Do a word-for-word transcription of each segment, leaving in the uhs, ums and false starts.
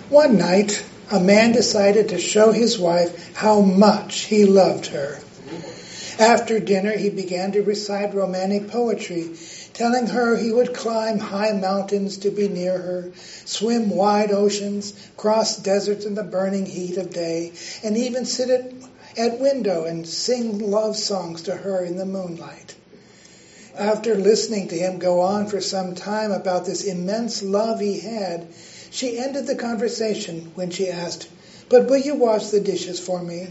One night, a man decided to show his wife how much he loved her. After dinner, he began to recite romantic poetry, telling her he would climb high mountains to be near her, swim wide oceans, cross deserts in the burning heat of day, and even sit at, at window and sing love songs to her in the moonlight. After listening to him go on for some time about this immense love he had, she ended the conversation when she asked, "But will you wash the dishes for me?"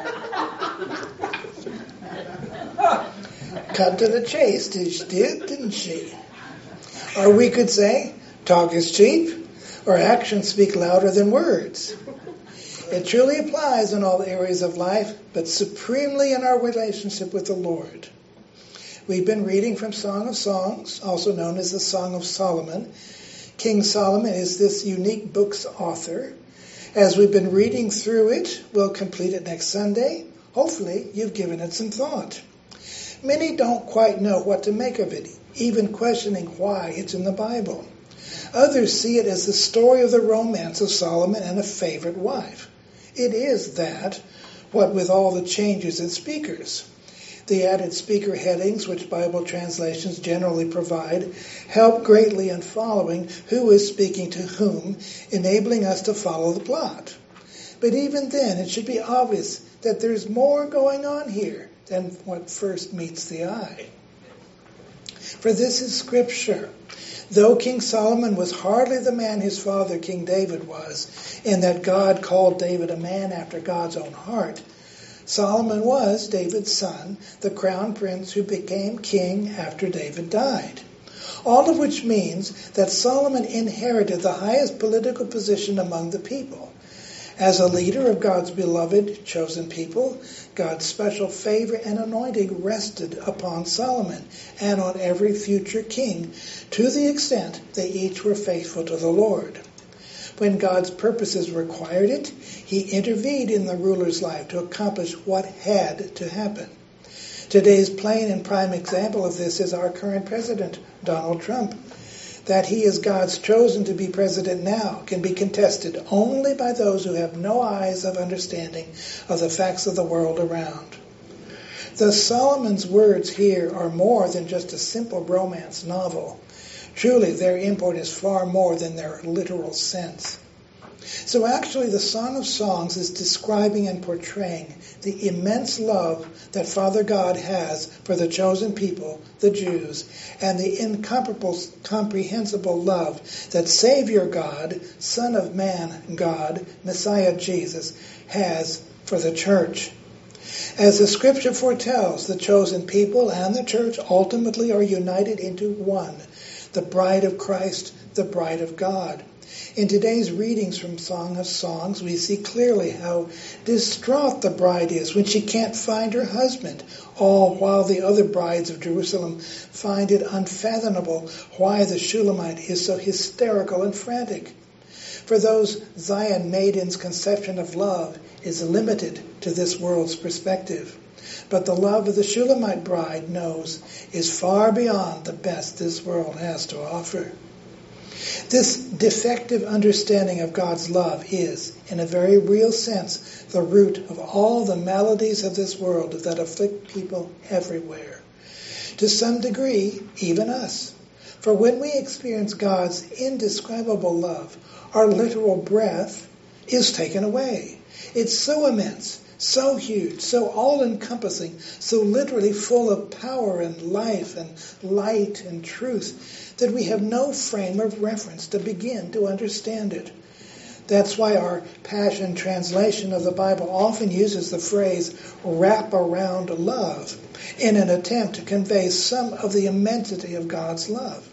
Cut to the chase, she did, didn't she? Or we could say, talk is cheap, or actions speak louder than words. It truly applies in all areas of life, but supremely in our relationship with the Lord. We've been reading from Song of Songs, also known as the Song of Solomon. King Solomon is this unique book's author. As we've been reading through it, we'll complete it next Sunday. Hopefully, you've given it some thought. Many don't quite know what to make of it, even questioning why it's in the Bible. Others see it as the story of the romance of Solomon and a favorite wife. It is that, what with all the changes in speakers. The added speaker headings, which Bible translations generally provide, help greatly in following who is speaking to whom, enabling us to follow the plot. But even then, it should be obvious that there's more going on here than what first meets the eye. For this is Scripture. Though King Solomon was hardly the man his father King David was, in that God called David a man after God's own heart, Solomon was David's son, the crown prince who became king after David died. All of which means that Solomon inherited the highest political position among the people. As a leader of God's beloved, chosen people, God's special favor and anointing rested upon Solomon and on every future king, to the extent they each were faithful to the Lord. When God's purposes required it, he intervened in the ruler's life to accomplish what had to happen. Today's plain and prime example of this is our current president, Donald Trump. That he is God's chosen to be president now can be contested only by those who have no eyes of understanding of the facts of the world around. Thus Solomon's words here are more than just a simple romance novel. Truly, their import is far more than their literal sense. So actually, the Song of Songs is describing and portraying the immense love that Father God has for the chosen people, the Jews, and the incomparable, comprehensible love that Savior God, Son of Man God, Messiah Jesus, has for the church. As the Scripture foretells, the chosen people and the church ultimately are united into one, the bride of Christ, the bride of God. In today's readings from Song of Songs, we see clearly how distraught the bride is when she can't find her husband, all while the other brides of Jerusalem find it unfathomable why the Shulamite is so hysterical and frantic. For those Zion maidens' conception of love is limited to this world's perspective. But the love of the Shulamite bride knows is far beyond the best this world has to offer. This defective understanding of God's love is, in a very real sense, the root of all the maladies of this world that afflict people everywhere. To some degree, even us. For when we experience God's indescribable love, our literal breath is taken away. It's so immense, so huge, so all-encompassing, so literally full of power and life and light and truth that we have no frame of reference to begin to understand it. That's why our Passion translation of the Bible often uses the phrase wrap around love in an attempt to convey some of the immensity of God's love.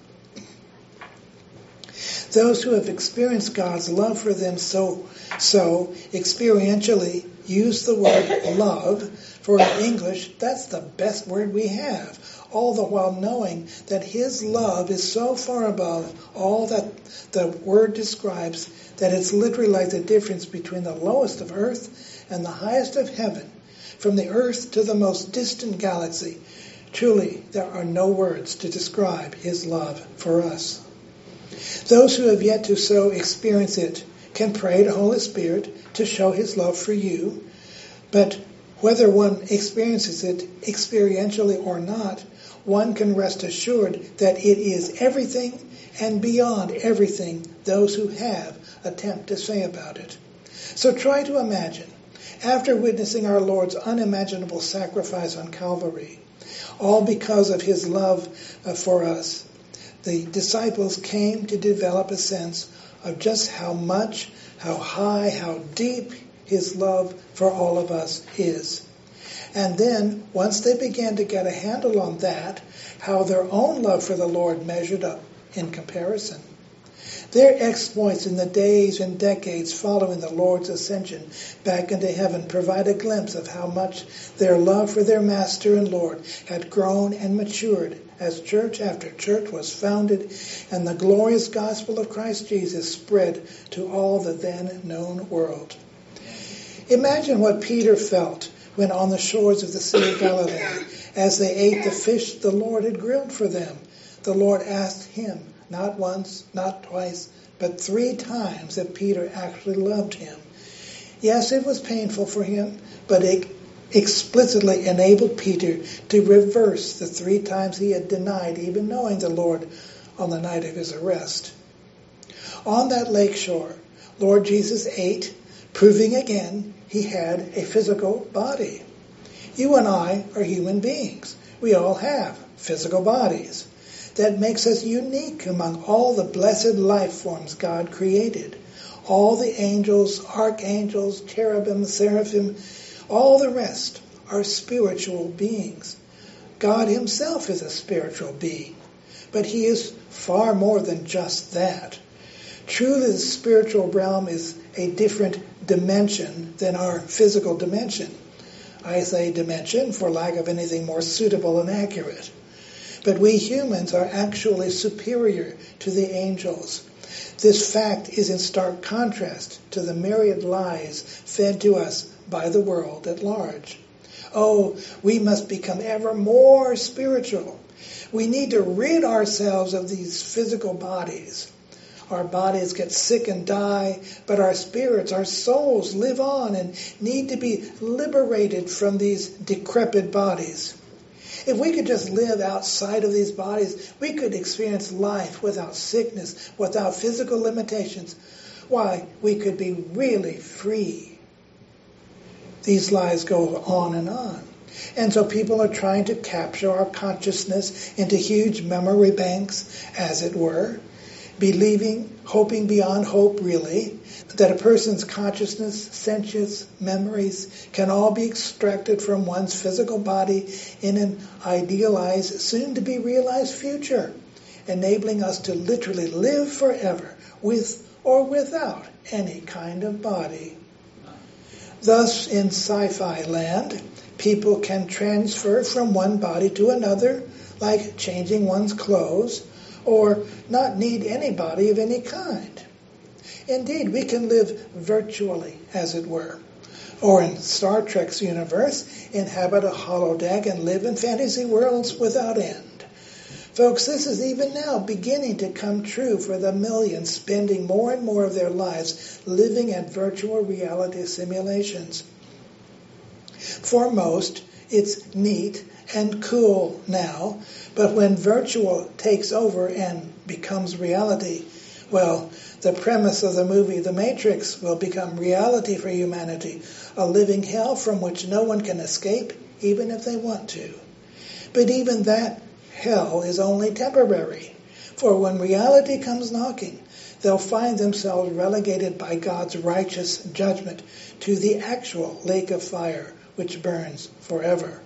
Those who have experienced God's love for them so, so experientially use the word love, for in English, that's the best word we have, all the while knowing that his love is so far above all that the word describes that it's literally like the difference between the lowest of earth and the highest of heaven, from the earth to the most distant galaxy. Truly, there are no words to describe his love for us. Those who have yet to so experience it can pray to Holy Spirit to show his love for you, but whether one experiences it experientially or not, one can rest assured that it is everything and beyond everything those who have attempt to say about it. So try to imagine, after witnessing our Lord's unimaginable sacrifice on Calvary, all because of his love for us, the disciples came to develop a sense of just how much, how high, how deep his love for all of us is. And then, once they began to get a handle on that, how their own love for the Lord measured up in comparison. Their exploits in the days and decades following the Lord's ascension back into heaven provide a glimpse of how much their love for their Master and Lord had grown and matured as church after church was founded and the glorious gospel of Christ Jesus spread to all the then known world. Imagine what Peter felt when on the shores of the Sea of Galilee, as they ate the fish the Lord had grilled for them. The Lord asked him, not once, not twice, but three times, if Peter actually loved him. Yes, it was painful for him, but it explicitly enabled Peter to reverse the three times he had denied even knowing the Lord on the night of his arrest. On that lake shore, Lord Jesus ate, proving again he had a physical body. You and I are human beings. We all have physical bodies. That makes us unique among all the blessed life forms God created. All the angels, archangels, cherubim, seraphim, all the rest are spiritual beings. God himself is a spiritual being, but he is far more than just that. Truly, the spiritual realm is a different dimension than our physical dimension. I say dimension for lack of anything more suitable and accurate. But we humans are actually superior to the angels. This fact is in stark contrast to the myriad lies fed to us by the world at large. Oh, we must become ever more spiritual. We need to rid ourselves of these physical bodies. Our bodies get sick and die, but our spirits, our souls live on and need to be liberated from these decrepit bodies. If we could just live outside of these bodies, we could experience life without sickness, without physical limitations. Why, we could be really free. These lies go on and on. And so people are trying to capture our consciousness into huge memory banks, as it were, believing, hoping beyond hope really, that a person's consciousness, sentience, memories can all be extracted from one's physical body in an idealized, soon-to-be-realized future, enabling us to literally live forever with or without any kind of body. Thus, in sci-fi land, people can transfer from one body to another, like changing one's clothes, or not need any body of any kind. Indeed, we can live virtually, as it were. Or in Star Trek's universe, inhabit a holodeck and live in fantasy worlds without end. Folks, this is even now beginning to come true for the millions spending more and more of their lives living in virtual reality simulations. For most, it's neat and cool now, but when virtual takes over and becomes reality, well, the premise of the movie The Matrix will become reality for humanity, a living hell from which no one can escape, even if they want to. But even that hell is only temporary, for when reality comes knocking, they'll find themselves relegated by God's righteous judgment to the actual lake of fire, which burns forever.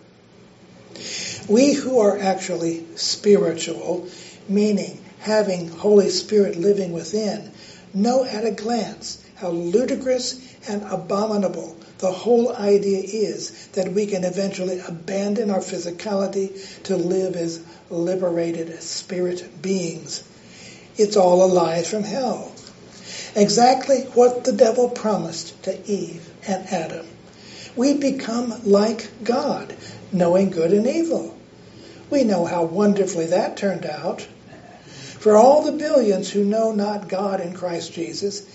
We who are actually spiritual, meaning having Holy Spirit living within, know at a glance how ludicrous and abominable the whole idea is that we can eventually abandon our physicality to live as liberated spirit beings. It's all a lie from hell. Exactly what the devil promised to Eve and Adam. We become like God, knowing good and evil. We know how wonderfully that turned out. For all the billions who know not God in Christ Jesus,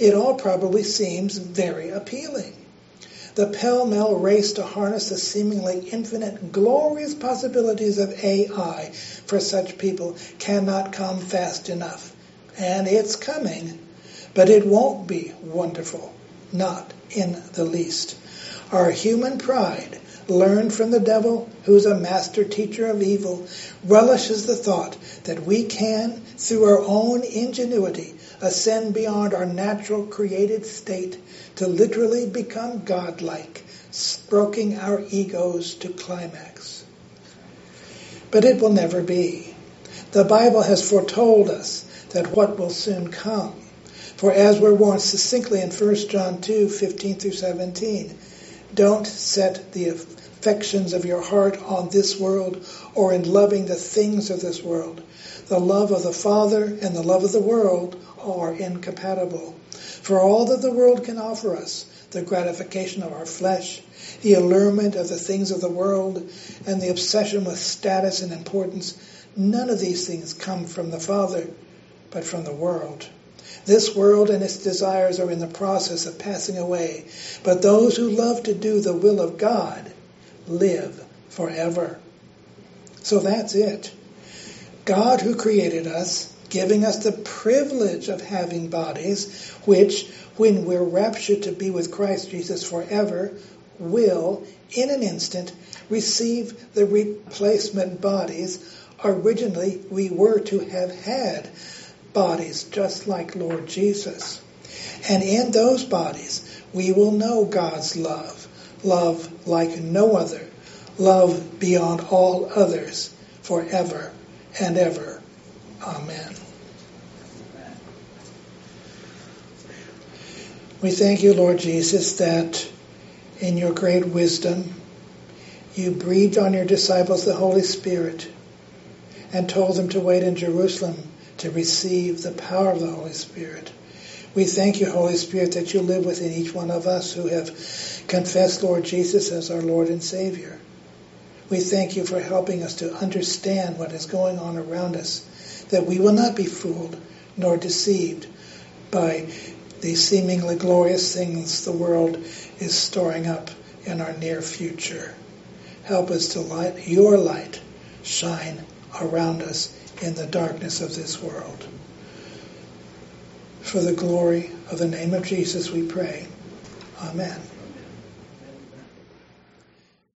it all probably seems very appealing. The pell-mell race to harness the seemingly infinite, glorious possibilities of A I for such people cannot come fast enough. And it's coming, but it won't be wonderful, not in the least. Our human pride, learned from the devil, who's a master teacher of evil, relishes the thought that we can, through our own ingenuity, ascend beyond our natural created state to literally become godlike, stroking our egos to climax. But it will never be. The Bible has foretold us that what will soon come. For as we're warned succinctly in First John two, fifteen through seventeen, don't set the affections of your heart on this world or in loving the things of this world. The love of the Father and the love of the world are incompatible. For all that the world can offer us, the gratification of our flesh, the allurement of the things of the world, and the obsession with status and importance, none of these things come from the Father, but from the world. This world and its desires are in the process of passing away, but those who love to do the will of God live forever. So that's it. God who created us, giving us the privilege of having bodies, which, when we're raptured to be with Christ Jesus forever, will, in an instant, receive the replacement bodies originally we were to have had. Bodies just like Lord Jesus. And in those bodies, we will know God's love. Love like no other. Love beyond all others forever and ever. Amen. We thank you, Lord Jesus, that in your great wisdom, you breathed on your disciples the Holy Spirit and told them to wait in Jerusalem to receive the power of the Holy Spirit. We thank you, Holy Spirit, that you live within each one of us who have confessed Lord Jesus as our Lord and Savior. We thank you for helping us to understand what is going on around us, that we will not be fooled nor deceived by the seemingly glorious things the world is storing up in our near future. Help us to let your light shine around us in the darkness of this world. For the glory of the name of Jesus we pray. Amen.